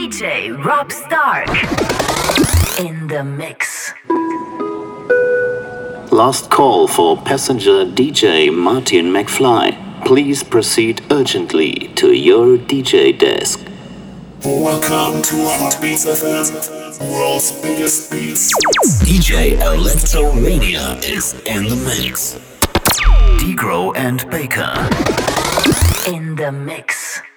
DJ Rob Stark in the mix. Last call for passenger DJ Martin McFly. Please proceed urgently to your DJ desk. Welcome to Heartbeats FM, world's biggest beats. DJ Electromania is in the mix. Degro and Baker In the mix.